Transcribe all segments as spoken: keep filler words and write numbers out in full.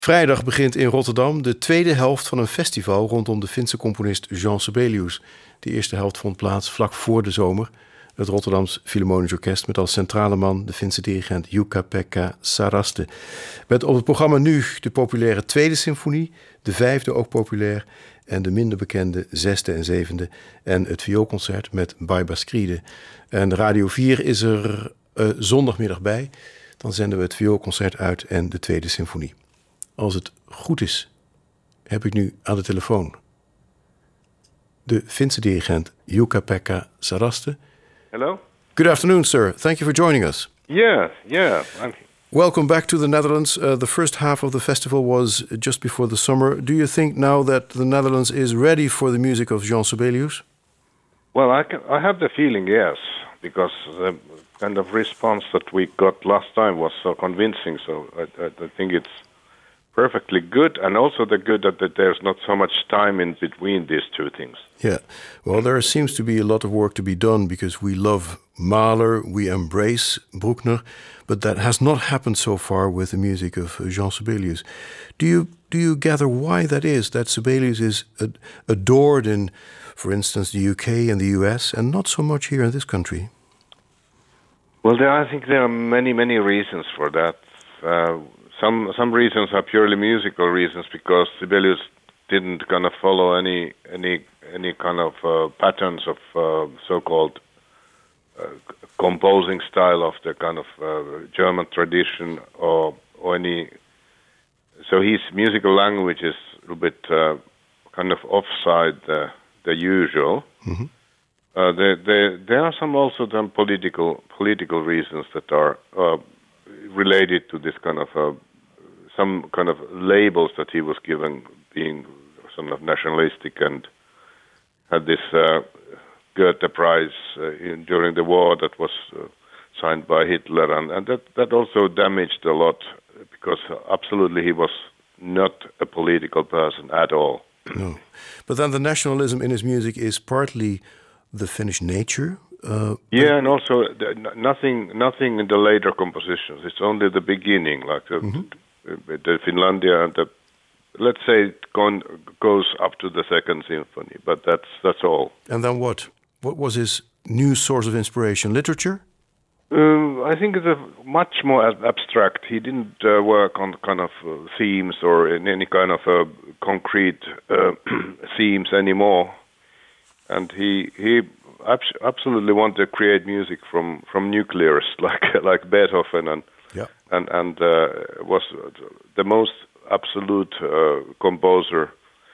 Vrijdag begint in Rotterdam de tweede helft van een festival rondom de Finse componist Jean Sibelius. De eerste helft vond plaats vlak voor de zomer. Het Rotterdams Philharmonisch Orkest met als centrale man de Finse dirigent Jukka-Pekka Saraste. Met op het programma nu de populaire tweede symfonie, de vijfde ook populair, en de minder bekende zesde en zevende en het vioolconcert met Baiba Skride. En Radio vier is er uh, zondagmiddag bij. Dan zenden we het vioolconcert uit en de tweede symfonie. Als het goed is, heb ik nu aan de telefoon de Finse dirigent Jukka-Pekka Saraste. Hello. Good afternoon, sir. Thank you for joining us. Yeah, yeah. I'm... Welcome back to the Netherlands. Uh, the first half of the festival was just before the summer. Do you think now that the Netherlands is ready for the music of Jean Sibelius? Well, I, can, I have the feeling, yes, because the kind of response that we got last time was so convincing. So I, I, I think it's perfectly good, and also the good that, that there's not so much time in between these two things. Yeah, well, there seems to be a lot of work to be done because we love Mahler, we embrace Bruckner, but that has not happened so far with the music of Jean Sibelius. Do you do you gather why that is, that Sibelius is ad- adored in, for instance, the U K and the U S, and not so much here in this country? Well, there, I think there are many, many reasons for that. Uh, Some some reasons are purely musical reasons, because Sibelius didn't kind of follow any any any kind of uh, patterns of uh, so-called uh, composing style of the kind of uh, German tradition, or or any. So his musical language is a little bit uh, kind of offside the the usual. Mm-hmm. Uh, there, there there are some also some political political reasons that are uh, related to this kind of. Uh, some kind of labels that he was given, being sort of nationalistic, and had this uh, Goethe Prize uh, in, during the war that was uh, signed by Hitler, and, and that, that also damaged a lot, because absolutely he was not a political person at all. No. But then the nationalism in his music is partly the Finnish nature. Uh, yeah, and also the, nothing nothing in the later compositions. It's only the beginning, like the, mm-hmm. the Finlandia, and the, let's say it gone, goes up to the second symphony, but that's that's all. And then what? What was his new source of inspiration? Literature? Um, I think it's a much more ab- abstract. He didn't uh, work on kind of uh, themes or in any kind of uh, concrete uh, themes anymore, and he he abs- absolutely wanted to create music from from nuclears, like like Beethoven, and. Yeah. And and uh, was the most absolute uh, composer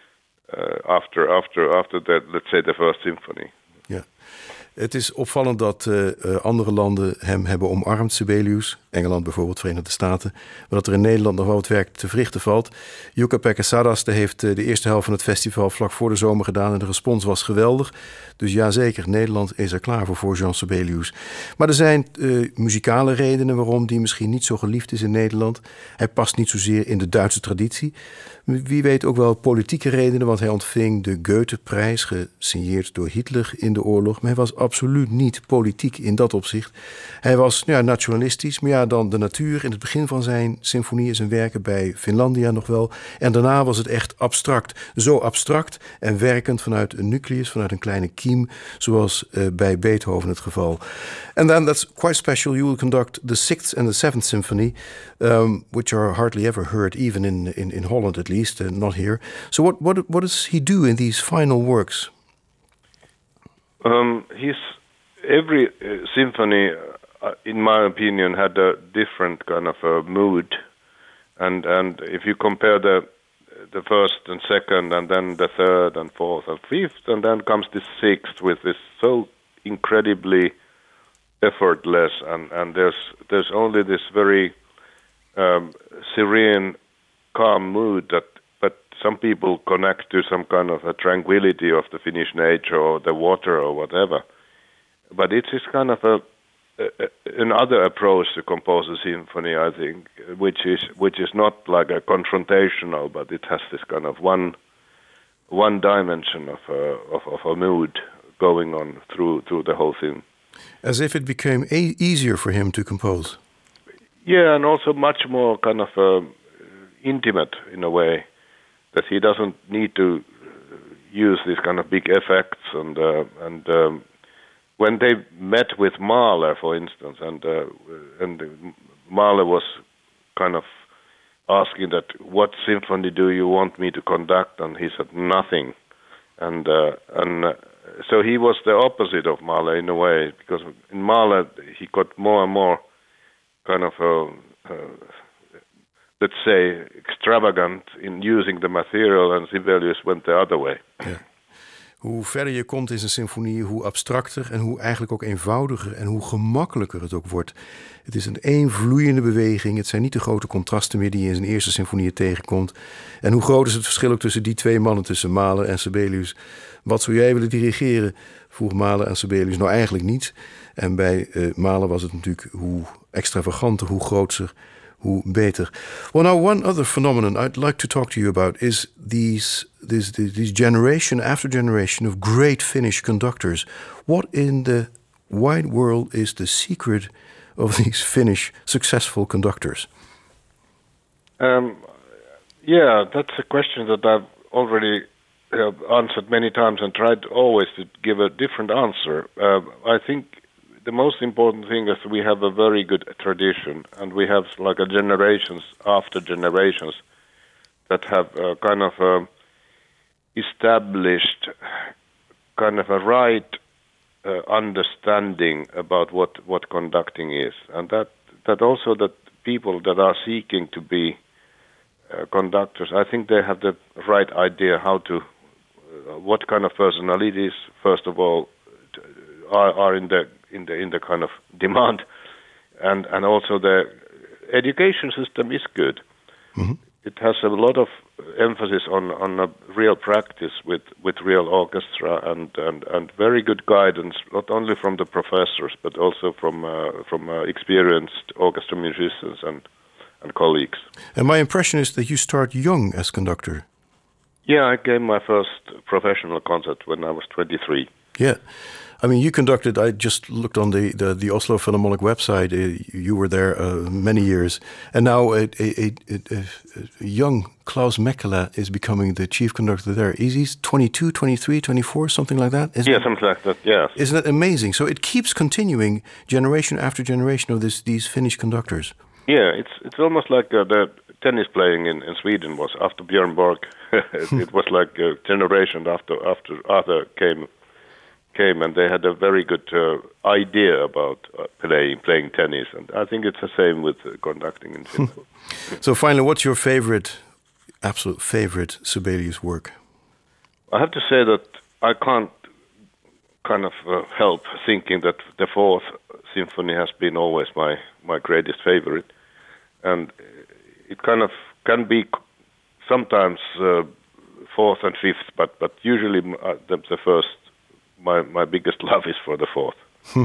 uh, after after after the, let's say, the first symphony. Ja. Het is opvallend dat uh, uh, andere landen hem hebben omarmd, Sibelius. Engeland bijvoorbeeld, Verenigde Staten. Maar dat er in Nederland nog wel wat werk te verrichten valt. Jukka-Pekka Saraste heeft uh, de eerste helft van het festival vlak voor de zomer gedaan. En de respons was geweldig. Dus ja, zeker, Nederland is er klaar voor voor Jean Sibelius. Maar er zijn uh, muzikale redenen waarom die misschien niet zo geliefd is in Nederland. Hij past niet zozeer in de Duitse traditie. Wie weet ook wel politieke redenen, want hij ontving de Goethe-prijs, gesigneerd door Hitler in de oorlog. Maar hij was absoluut niet politiek in dat opzicht. Hij was ja, nationalistisch, maar ja, dan de natuur. In het begin van zijn symfonieën, zijn werken bij Finlandia nog wel. En daarna was het echt abstract. Zo abstract en werkend vanuit een nucleus, vanuit een kleine kiem, zoals uh, bij Beethoven het geval. And then that's quite special. You will conduct the sixth and the seventh symphony, um, which are hardly ever heard, even in, in, in Holland at least, uh, not here. So what, what, what does he do in these final works? Um, he's, every uh, symphony, uh, in my opinion, had a different kind of a mood. And and if you compare the the first and second, and then the third and fourth and fifth, and then comes the sixth with this so incredibly effortless, and, and there's there's only this very um, serene, calm mood that, but some people connect to some kind of a tranquility of the Finnish nature or the water or whatever. But it's this kind of a, a another approach to compose a symphony, I think, which is which is not like a confrontational, but it has this kind of one one dimension of a, of, of a mood going on through through the whole thing. As if it became a- easier for him to compose. Yeah, and also much more kind of uh, intimate in a way that he doesn't need to use these kind of big effects. And uh, and um, when they met with Mahler, for instance, and uh, and Mahler was kind of asking that, what symphony do you want me to conduct? And he said, nothing. And uh, and uh, so he was the opposite of Mahler in a way, because in Mahler he got more and more kind of, uh, uh, let's say, extravagant in using the material, and Sibelius went the other way. Ja. Hoe verder je komt in zijn symfonie, hoe abstracter en hoe eigenlijk ook eenvoudiger en hoe gemakkelijker het ook wordt. Het is een één vloeiende beweging. Het zijn niet de grote contrasten meer die je in zijn eerste symfonieën tegenkomt. En hoe groot is het verschil ook tussen die twee mannen, tussen Mahler en Sibelius. Wat zou jij willen dirigeren? Vroeg Mahler aan Sibelius. Nou, eigenlijk niet. En bij uh, Mahler was het natuurlijk hoe extravaganter, hoe grootser, hoe beter. Well, now one other phenomenon I'd like to talk to you about is these, this, this generation after generation of great Finnish conductors. What in the wide world is the secret of these Finnish successful conductors? Um, yeah, that's a question that I've already uh, answered many times and tried always to give a different answer. Uh, I think the most important thing is we have a very good tradition, and we have like a generations after generations that have uh, kind of uh, established kind of a right uh, understanding about what, what conducting is, and that that also that people that are seeking to be uh, conductors, I think they have the right idea how to, uh, what kind of personalities, first of all, are, are in the in the in the kind of demand, and and also the education system is good. Mm-hmm. It has a lot of emphasis on on a real practice with with real orchestra and and and very good guidance, not only from the professors but also from uh, from uh, experienced orchestra musicians and and colleagues. And my impression is that you start young as conductor. Yeah, I gave my first professional concert when I was twenty-three. Yeah. I mean, you conducted, I just looked on the, the, the Oslo Philharmonic website, uh, you were there uh, many years, and now a, a, a, a, a young Klaus Mäkelä is becoming the chief conductor there. Is he twenty-two, twenty-three, twenty-four, something like that? Isn't yeah, something like that, yes. Isn't that amazing? So it keeps continuing generation after generation of this, these Finnish conductors. Yeah, it's it's almost like uh, the tennis playing in, in Sweden was after Björn Borg. it, it was like a generation after after Arthur came came, and they had a very good uh, idea about uh, playing playing tennis, and I think it's the same with uh, conducting in Finland. So finally, what's your favorite, absolute favorite Sibelius work? I have to say that I can't kind of uh, help thinking that the Fourth Symphony has been always my, my greatest favorite, and it kind of can be sometimes uh, fourth and fifth, but but usually uh, the, the first. My my biggest love is for the fourth.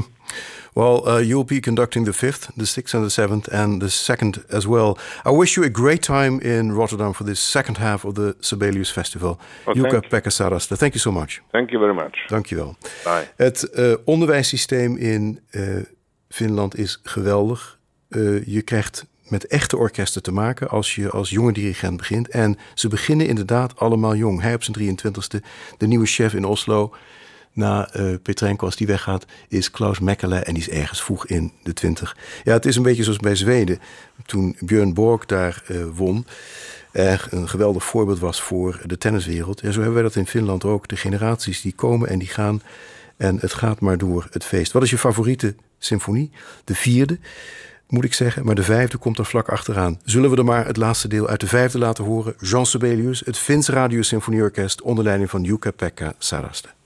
Well, uh, you'll be conducting the fifth, the sixth, and the seventh, and the second as well. I wish you a great time in Rotterdam for this second half of the Sibelius Festival. Oh, Jukka-Pekka Saraste, thank you so much. Thank you very much. Dank je wel. Bye. Het uh, onderwijssysteem in uh, Finland is geweldig. Uh, je krijgt met echte orkesten te maken als je als jonge dirigent begint. En ze beginnen inderdaad allemaal jong. Hij op zijn drieëntwintigste, de nieuwe chef in Oslo. Na uh, Petrenko, als die weggaat, is Klaus Mäkelä en die is ergens vroeg in de twintig. Ja, het is een beetje zoals bij Zweden. Toen Björn Borg daar uh, won, er een geweldig voorbeeld was voor de tenniswereld. Ja, zo hebben wij dat in Finland ook. De generaties die komen en die gaan. En het gaat maar door het feest. Wat is je favoriete symfonie? De vierde, moet ik zeggen. Maar de vijfde komt er vlak achteraan. Zullen we er maar het laatste deel uit de vijfde laten horen? Jean Sibelius, het Fins Radio Symfonieorkest onder leiding van Jukka-Pekka Saraste.